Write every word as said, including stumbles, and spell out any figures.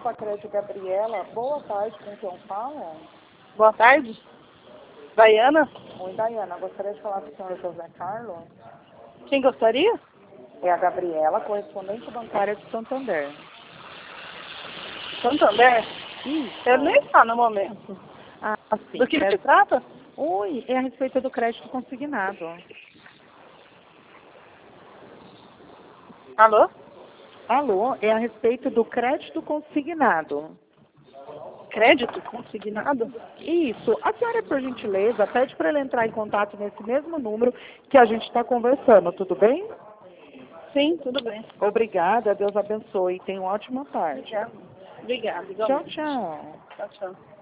para crédito Gabriela. Boa tarde, com quem eu falo? Boa tarde. Daiana? Oi, Daiana. Gostaria de falar com o senhor José Carlos. Quem gostaria? É a Gabriela, correspondente bancária de Santander. Santander? Isso. Ele nem está no momento. Ah, sim. Do que é... se trata? Oi, é a respeito do crédito consignado. Alô? Alô, é a respeito do crédito consignado. Crédito consignado? Isso. A senhora, por gentileza, pede para ele entrar em contato nesse mesmo número que a gente está conversando, tudo bem? Sim, tudo bem. Obrigada, Deus abençoe. Tenha uma ótima tarde. Obrigada. Obrigada, Tchau, igualmente. tchau. Tchau, tchau.